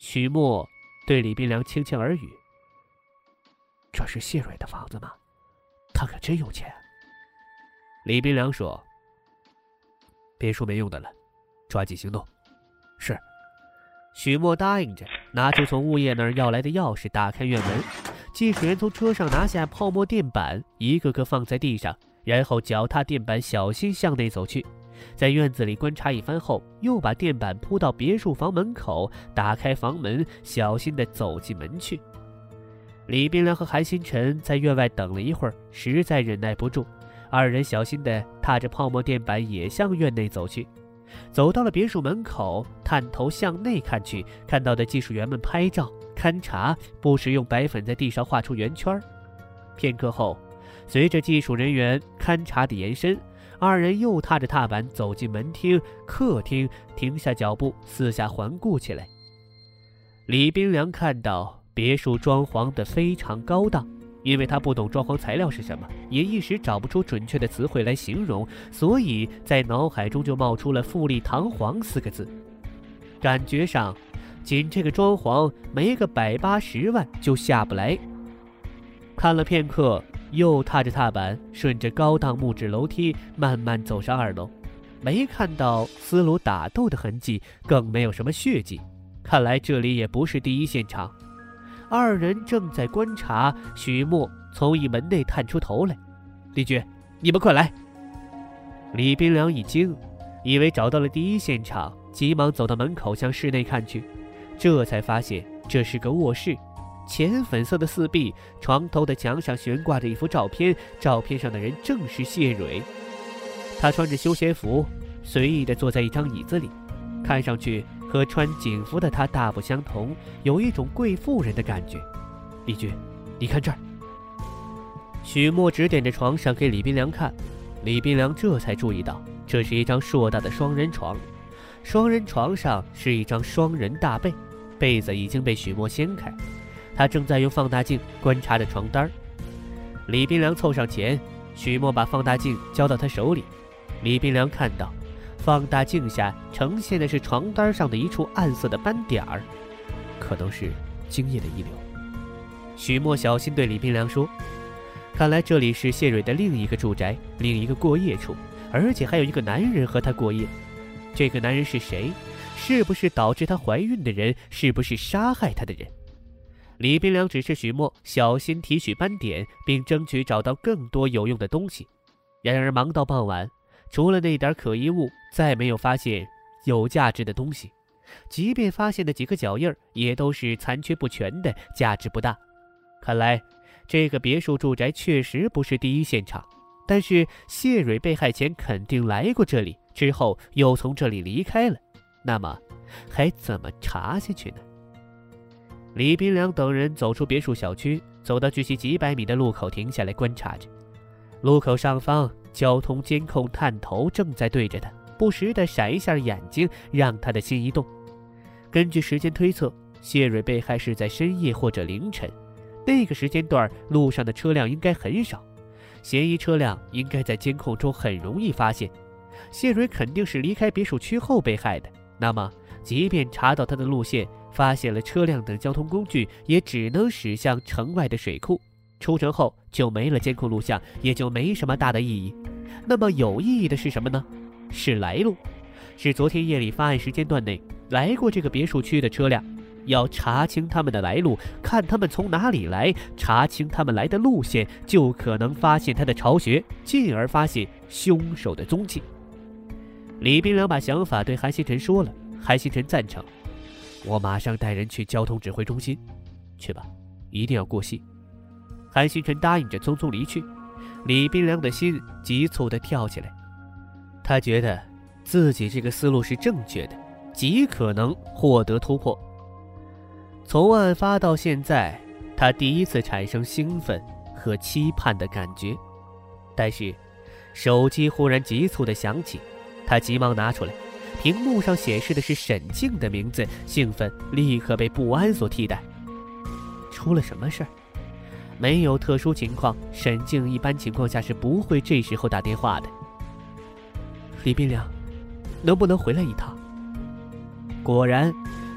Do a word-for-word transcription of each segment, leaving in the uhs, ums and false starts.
许墨对李冰凉轻轻耳语：“这是谢蕊的房子吗？他可真有钱。”李冰凉说：“别说没用的了，抓紧行动。”是。许墨答应着，拿出从物业那儿要来的钥匙，打开院门。技术员从车上拿下泡沫垫板，一个个放在地上，然后脚踏垫板，小心向内走去。在院子里观察一番后，又把垫板铺到别墅房门口，打开房门，小心地走进门去。李冰凉和韩星辰在院外等了一会儿，实在忍耐不住，二人小心地踏着泡沫垫板也向院内走去。走到了别墅门口，探头向内看去，看到的技术员们拍照勘察，不时用白粉在地上画出圆圈。片刻后，随着技术人员勘察的延伸，二人又踏着踏板走进门厅、客厅，停下脚步，四下环顾起来。李冰凉看到别墅装潢得非常高档，因为他不懂装潢材料是什么，也一时找不出准确的词汇来形容，所以在脑海中就冒出了富丽堂皇四个字。感觉上，仅这个装潢没个百八十万就下不来。看了片刻，又踏着踏板，顺着高档木质楼梯慢慢走上二楼，没看到斯鲁打斗的痕迹，更没有什么血迹，看来这里也不是第一现场。二人正在观察，许墨从一门内探出头来：“李局，你们快来！”李冰凉一惊，以为找到了第一现场，急忙走到门口向室内看去，这才发现这是个卧室。浅粉色的四壁，床头的墙上悬挂着一幅照片，照片上的人正是谢蕊。他穿着休闲服，随意地坐在一张椅子里，看上去和穿警服的他大不相同，有一种贵妇人的感觉。李局，你看这儿。许墨指点着床上给李冰凉看，李冰凉这才注意到，这是一张硕大的双人床，双人床上是一张双人大被，被子已经被许墨掀开。他正在用放大镜观察着床单。李冰凉凑上前，许墨把放大镜交到他手里。李冰凉看到放大镜下呈现的是床单上的一处暗色的斑点儿，可能是精液的遗留。许墨小心对李冰凉说：“看来这里是谢蕊的另一个住宅，另一个过夜处，而且还有一个男人和她过夜。这个男人是谁？是不是导致她怀孕的人？是不是杀害她的人？”李冰凉指示许墨小心提取斑点，并争取找到更多有用的东西。然而忙到傍晚，除了那点可疑物，再没有发现有价值的东西。即便发现的几个脚印，也都是残缺不全的，价值不大。看来这个别墅住宅确实不是第一现场，但是谢蕊被害前肯定来过这里，之后又从这里离开了，那么还怎么查下去呢？李冰凉等人走出别墅小区，走到距其几百米的路口，停下来观察着。路口上方交通监控探头正在对着他，不时地闪一下眼睛，让他的心一动。根据时间推测，谢蕊被害是在深夜或者凌晨，那个时间段路上的车辆应该很少，嫌疑车辆应该在监控中很容易发现。谢蕊肯定是离开别墅区后被害的，那么即便查到他的路线，发现了车辆等交通工具，也只能驶向城外的水库。出城后就没了监控录像，也就没什么大的意义。那么有意义的是什么呢？是来路，是昨天夜里发案时间段内来过这个别墅区的车辆。要查清他们的来路，看他们从哪里来，查清他们来的路线，就可能发现他的巢穴，进而发现凶手的踪迹。李冰凉把想法对韩星辰说了，韩星辰赞成。我马上带人去交通指挥中心。去吧，一定要过细。韩星辰答应着，匆匆离去。李冰凉的心急促地跳起来，他觉得自己这个思路是正确的，极可能获得突破。从案发到现在，他第一次产生兴奋和期盼的感觉。但是手机忽然急促地响起，他急忙拿出来，屏幕上显示的是沈静的名字，兴奋立刻被不安所替代。出了什么事儿？没有特殊情况，沈静一般情况下是不会这时候打电话的。李冰凉，能不能回来一趟？果然，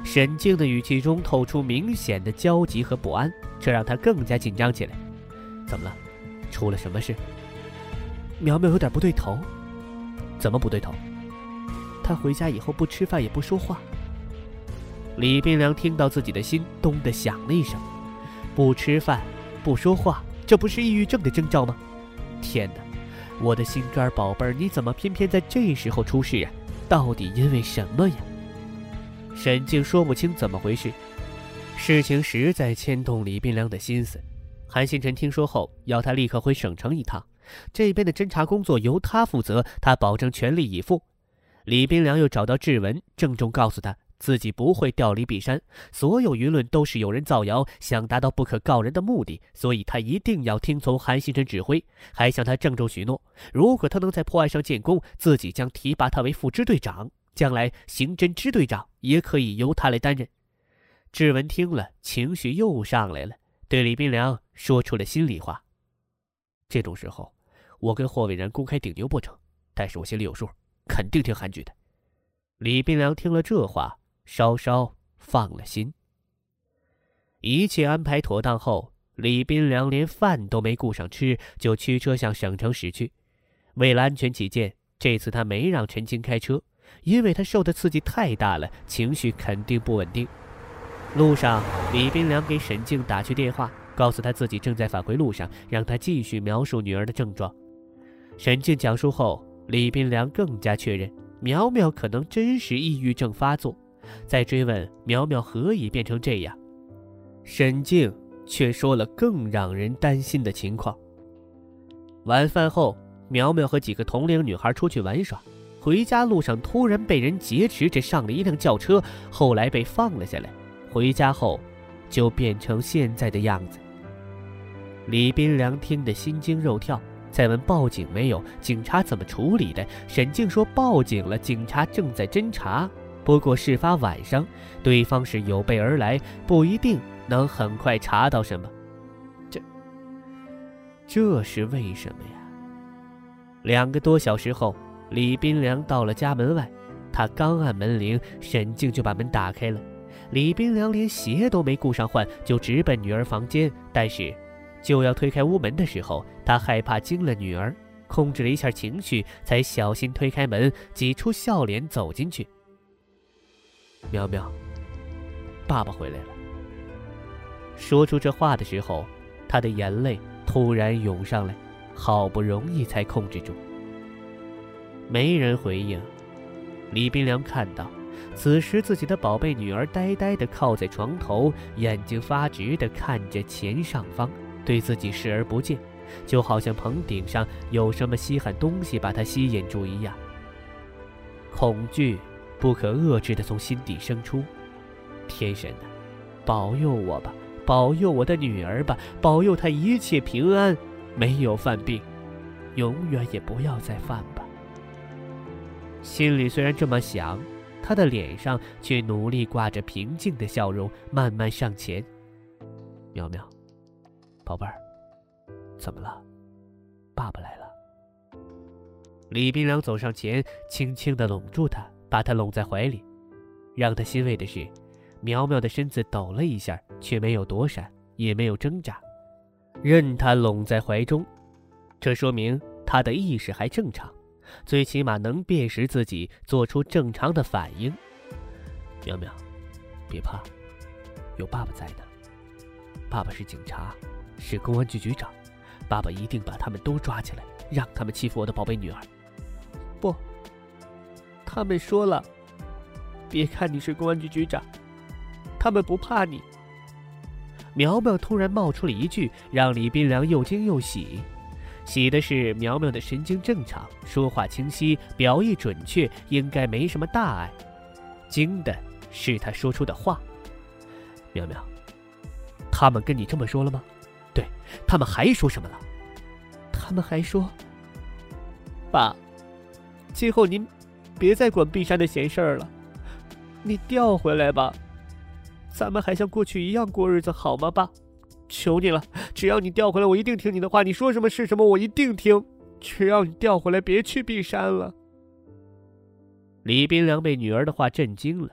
沈静的语气中透出明显的焦急和不安，这让他更加紧张起来。怎么了？出了什么事？苗苗有点不对头。怎么不对头？她回家以后不吃饭也不说话。李冰凉听到自己的心咚地响了一声，不吃饭不说话，这不是抑郁症的征兆吗？天哪，我的心肝宝贝儿，你怎么偏偏在这时候出事啊？到底因为什么呀？沈静说不清怎么回事，事情实在牵动李冰凉的心思。韩星辰听说后，要他立刻回省城一趟，这边的侦查工作由他负责，他保证全力以赴。李冰凉又找到志文，郑重告诉他自己不会调离璧山，所有舆论都是有人造谣，想达到不可告人的目的，所以他一定要听从韩星辰指挥，还向他郑重许诺，如果他能在破案上建功，自己将提拔他为副支队长，将来刑侦支队长也可以由他来担任。志文听了，情绪又上来了，对李冰凉说出了心里话。这种时候，我跟霍伟然公开顶牛不成，但是我心里有数，肯定听韩局的。李冰凉听了这话，稍稍放了心。一切安排妥当后，李冰凉连饭都没顾上吃，就驱车向省城驶去。为了安全起见，这次他没让陈青开车，因为他受的刺激太大了，情绪肯定不稳定。路上，李冰凉给沈静打去电话，告诉他自己正在返回路上，让他继续描述女儿的症状。沈静讲述后，李冰凉更加确认苗苗可能真是抑郁症发作，再追问苗苗何以变成这样，沈静却说了更让人担心的情况。晚饭后，苗苗和几个同龄女孩出去玩耍，回家路上突然被人劫持着上了一辆轿车，后来被放了下来，回家后就变成现在的样子。李冰凉听得心惊肉跳，再问报警没有，警察怎么处理的？沈静说报警了，警察正在侦查，不过事发晚上，对方是有备而来，不一定能很快查到什么。这这是为什么呀？两个多小时后，李冰凉到了家门外，他刚按门铃，沈静就把门打开了。李冰凉连鞋都没顾上换，就直奔女儿房间，但是就要推开屋门的时候，他害怕惊了女儿，控制了一下情绪，才小心推开门，挤出笑脸走进去。苗苗，爸爸回来了。说出这话的时候，他的眼泪突然涌上来，好不容易才控制住。没人回应。李冰凉看到此时自己的宝贝女儿呆呆地靠在床头，眼睛发直地看着前上方，对自己视而不见，就好像棚顶上有什么稀罕东西把她吸引住一样。恐惧不可遏制地从心底生出。天神啊，保佑我吧，保佑我的女儿吧，保佑她一切平安，没有犯病，永远也不要再犯吧。心里虽然这么想，他的脸上却努力挂着平静的笑容，慢慢上前。苗苗，宝贝儿，怎么了？爸爸来了。李冰凉走上前，轻轻地拢住他，把他拢在怀里。让他欣慰的是，苗苗的身子抖了一下，却没有躲闪，也没有挣扎，任他拢在怀中。这说明他的意识还正常，最起码能辨识自己，做出正常的反应。苗苗，别怕，有爸爸在呢。爸爸是警察，是公安局局长，爸爸一定把他们都抓起来，让他们欺负我的宝贝女儿。不，他们说了，别看你是公安局局长，他们不怕你。苗苗突然冒出了一句，让李冰凉又惊又喜。喜的是苗苗的神经正常，说话清晰，表意准确，应该没什么大碍。惊的是他说出的话。苗苗，他们跟你这么说了吗？对，他们还说什么了？他们还说，爸，今后您别再管璧山的闲事儿了，你调回来吧，咱们还像过去一样过日子好吗？爸，求你了，只要你调回来，我一定听你的话，你说什么是什么，我一定听，只要你调回来，别去璧山了。李冰凉被女儿的话震惊了，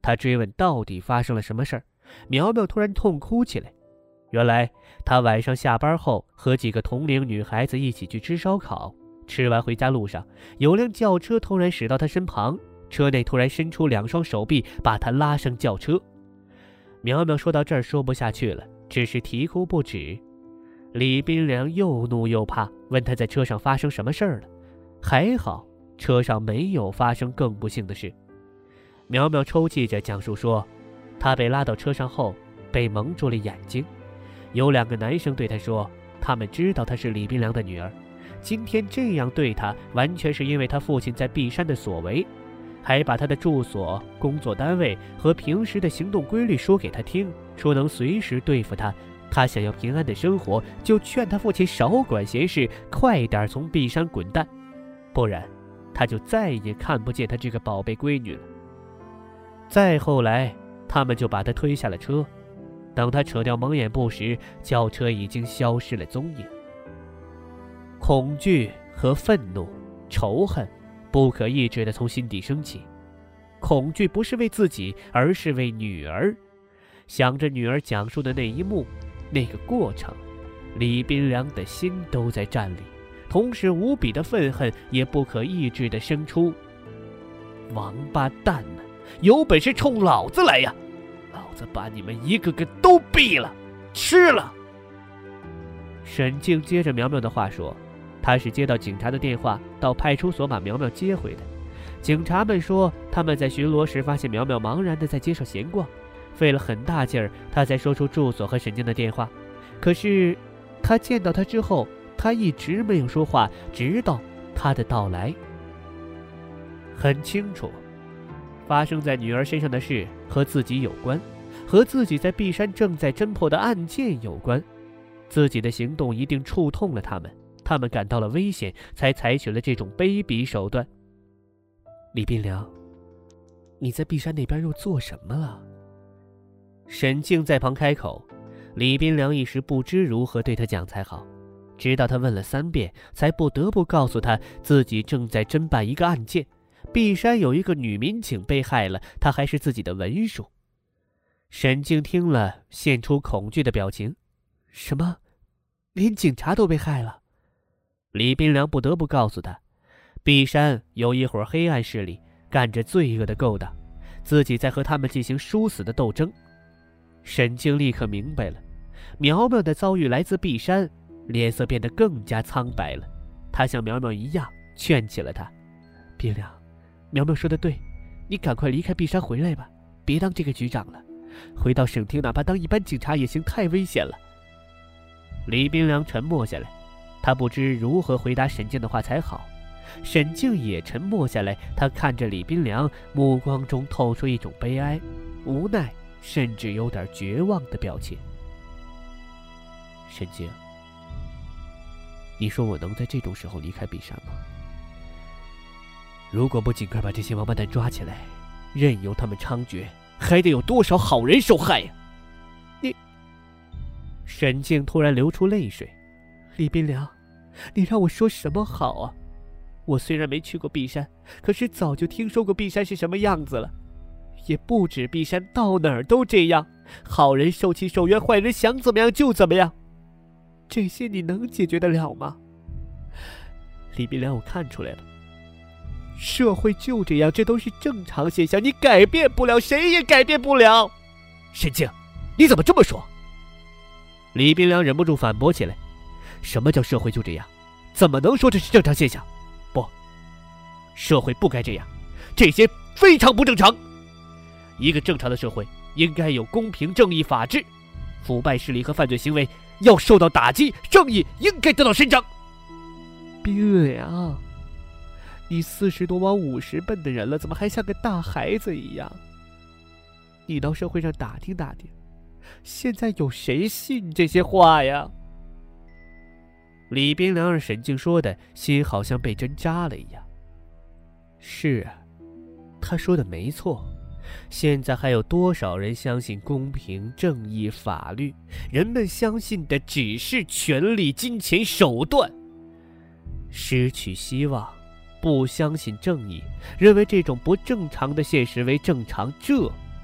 他追问到底发生了什么事儿，苗苗突然痛哭起来。原来他晚上下班后和几个同龄女孩子一起去吃烧烤，吃完回家路上，有辆轿车突然驶到他身旁，车内突然伸出两双手臂把他拉上轿车。苗苗说到这儿说不下去了，只是啼哭不止。李斌良又怒又怕，问他在车上发生什么事儿了。还好车上没有发生更不幸的事。苗苗抽泣着讲述说，他被拉到车上后被蒙住了眼睛，有两个男生对他说，他们知道她是李斌良的女儿，今天这样对他完全是因为他父亲在璧山的所为，还把他的住所、工作单位和平时的行动规律说给他听，说能随时对付他。他想要平安的生活，就劝他父亲少管闲事，快点从璧山滚蛋，不然他就再也看不见他这个宝贝闺女了。再后来他们就把他推下了车，等他扯掉蒙眼布时，轿车已经消失了踪影。恐惧和愤怒、仇恨不可抑制地从心底升起。恐惧不是为自己，而是为女儿。想着女儿讲述的那一幕，那个过程，李斌良的心都在颤栗，同时无比的愤恨也不可抑制地生出：王八蛋们，有本事冲老子来呀！老子把你们一个个都毙了，吃了！沈静接着苗苗的话说，他是接到警察的电话，到派出所把苗苗接回的。警察们说，他们在巡逻时发现苗苗茫然地在街上闲逛，费了很大劲儿，他才说出住所和沈静的电话。可是他见到他之后，他一直没有说话，直到他的到来。很清楚，发生在女儿身上的事和自己有关，和自己在璧山正在侦破的案件有关。自己的行动一定触痛了他们，他们感到了危险，才采取了这种卑鄙手段。李斌良，你在璧山那边又做什么了？沈静在旁开口，李斌良一时不知如何对他讲才好，直到他问了三遍，才不得不告诉他自己正在侦办一个案件，璧山有一个女民警被害了，他还是自己的文书。沈静听了，现出恐惧的表情。什么？连警察都被害了？李斌良不得不告诉他，璧山有一伙黑暗势力干着罪恶的勾当，自己在和他们进行殊死的斗争。沈静立刻明白了，苗苗的遭遇来自璧山，脸色变得更加苍白了。他像苗苗一样劝起了他：斌良，苗苗说的对，你赶快离开璧山回来吧，别当这个局长了，回到省厅哪怕当一般警察也行，太危险了。李斌良沉默下来，他不知如何回答沈静的话才好。沈静也沉默下来，他看着李斌良，目光中透出一种悲哀、无奈，甚至有点绝望的表情。沈静，你说我能在这种时候离开璧山吗？如果不尽快把这些王八蛋抓起来，任由他们猖獗，还得有多少好人受害呀？你……沈静突然流出泪水。李斌良，你让我说什么好啊？我虽然没去过璧山，可是早就听说过璧山是什么样子了。也不止璧山，到哪儿都这样，好人受气受冤，坏人想怎么样就怎么样。这些你能解决得了吗？李斌良，我看出来了，社会就这样，这都是正常现象，你改变不了，谁也改变不了。沈静，你怎么这么说？李斌良忍不住反驳起来。什么叫社会就这样？怎么能说这是正常现象？不，社会不该这样，这些非常不正常。一个正常的社会应该有公平正义法治，腐败势力和犯罪行为要受到打击，正义应该得到伸张。斌良，你四十多往五十奔的人了，怎么还像个大孩子一样？你到社会上打听打听，现在有谁信这些话呀？李斌良让沈静说的心好像被针扎了一样。是啊，他说的没错，现在还有多少人相信公平正义法律？人们相信的只是权力、金钱、手段。失去希望，不相信正义，认为这种不正常的现实为正常，这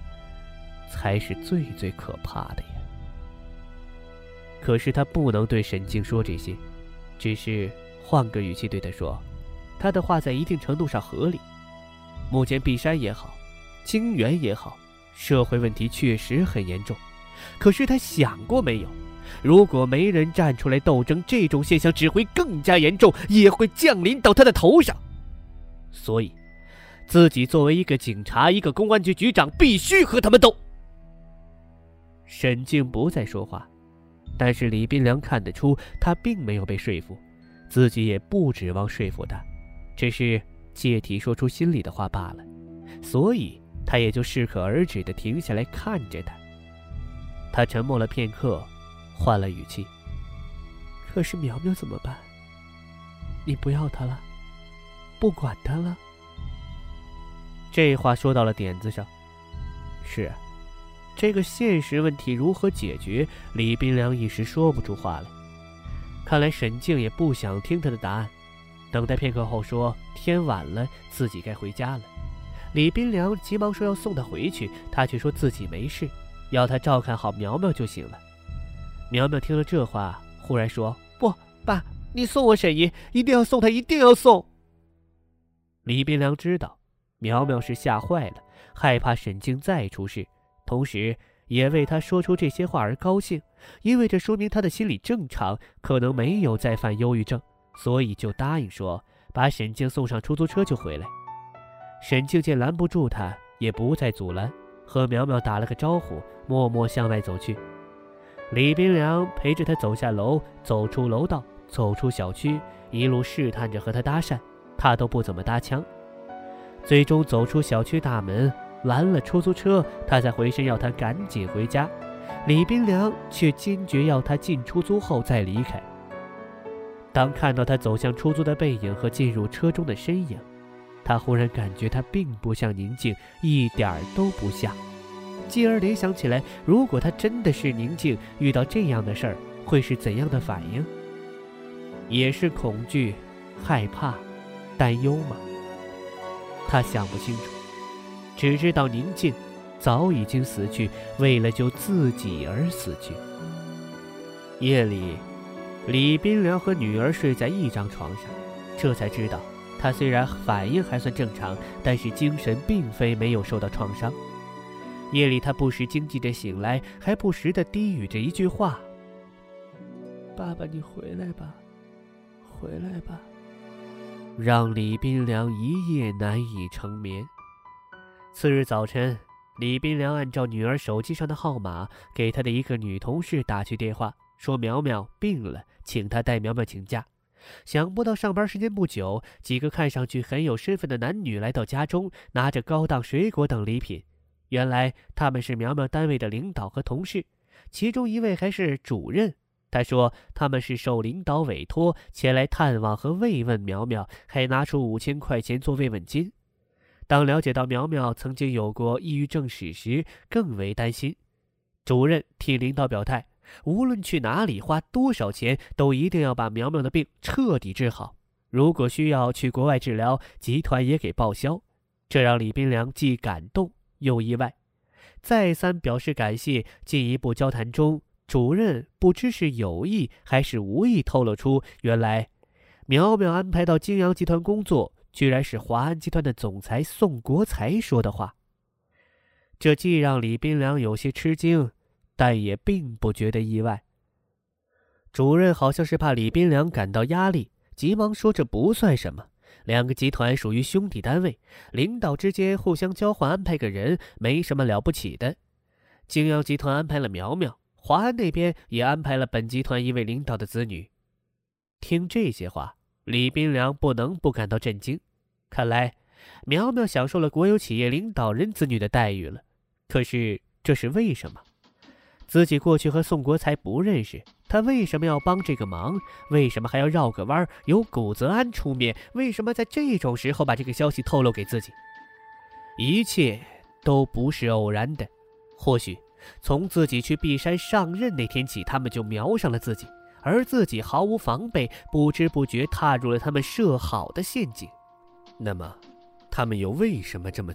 才是最最可怕的呀。可是他不能对沈静说这些，只是换个语气对他说，他的话在一定程度上合理。目前璧山也好，京原也好，社会问题确实很严重。可是他想过没有，如果没人站出来斗争，这种现象只会更加严重，也会降临到他的头上。所以自己作为一个警察，一个公安局局长，必须和他们斗。沈静不再说话，但是李斌良看得出他并没有被说服，自己也不指望说服他，只是借题说出心里的话罢了。所以他也就适可而止地停下来看着他。他沉默了片刻，换了语气，可是苗苗怎么办？你不要她了，不管她了？这话说到了点子上。是，这个现实问题如何解决，李斌良一时说不出话来。看来沈静也不想听他的答案，等待片刻后说天晚了，自己该回家了。李斌良急忙说要送他回去，他却说自己没事，要他照看好苗苗就行了。苗苗听了这话，忽然说，不，爸，你送我沈姨，一定要送她，一定要送。李斌良知道苗苗是吓坏了，害怕沈静再出事，同时也为他说出这些话而高兴，因为这说明他的心理正常，可能没有再犯忧郁症，所以就答应说把沈静送上出租车就回来。沈静见拦不住他，也不再阻拦，和苗苗打了个招呼，默默向外走去。李斌良陪着他走下楼，走出楼道，走出小区，一路试探着和他搭讪，他都不怎么搭腔。最终走出小区大门，拦了出租车，他才回身要他赶紧回家。李斌良却坚决要他进出租后再离开。当看到他走向出租的背影和进入车中的身影，他忽然感觉他并不像宁静，一点都不像，继而联想起来，如果他真的是宁静，遇到这样的事儿会是怎样的反应？也是恐惧、害怕、担忧吗？他想不清楚，只知道宁静早已经死去，为了救自己而死去。夜里，李斌良和女儿睡在一张床上，这才知道他虽然反应还算正常，但是精神并非没有受到创伤。夜里他不时惊悸着醒来，还不时地低语着一句话，爸爸你回来吧，回来吧，让李斌良一夜难以成眠。次日早晨，李斌良按照女儿手机上的号码给他的一个女同事打去电话，说苗苗病了，请他带苗苗请假。想不到上班时间不久，几个看上去很有身份的男女来到家中，拿着高档水果等礼品。原来他们是苗苗单位的领导和同事，其中一位还是主任。他说他们是受领导委托前来探望和慰问苗苗，还拿出五千块钱做慰问金。当了解到苗苗曾经有过抑郁症史时，更为担心。主任替领导表态，无论去哪里花多少钱，都一定要把苗苗的病彻底治好。如果需要去国外治疗，集团也给报销。这让李斌良既感动又意外，再三表示感谢。进一步交谈中，主任不知是有意还是无意透露出，原来苗苗安排到京阳集团工作，居然是华安集团的总裁宋国才说的话。这既让李斌良有些吃惊，但也并不觉得意外。主任好像是怕李斌良感到压力，急忙说这不算什么，两个集团属于兄弟单位，领导之间互相交换安排个人，没什么了不起的。京阳集团安排了苗苗，华安那边也安排了本集团一位领导的子女。听这些话，李斌良不能不感到震惊。看来苗苗享受了国有企业领导人子女的待遇了。可是这是为什么？自己过去和宋国才不认识，他为什么要帮这个忙？为什么还要绕个弯，由谷泽安出面？为什么在这种时候把这个消息透露给自己？一切都不是偶然的。或许从自己去璧山上任那天起，他们就瞄上了自己，而自己毫无防备，不知不觉踏入了他们设好的陷阱。那么他们又为什么这么做？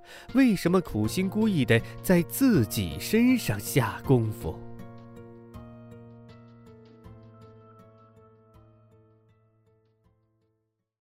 为什么苦心孤诣的在自己身上下功夫？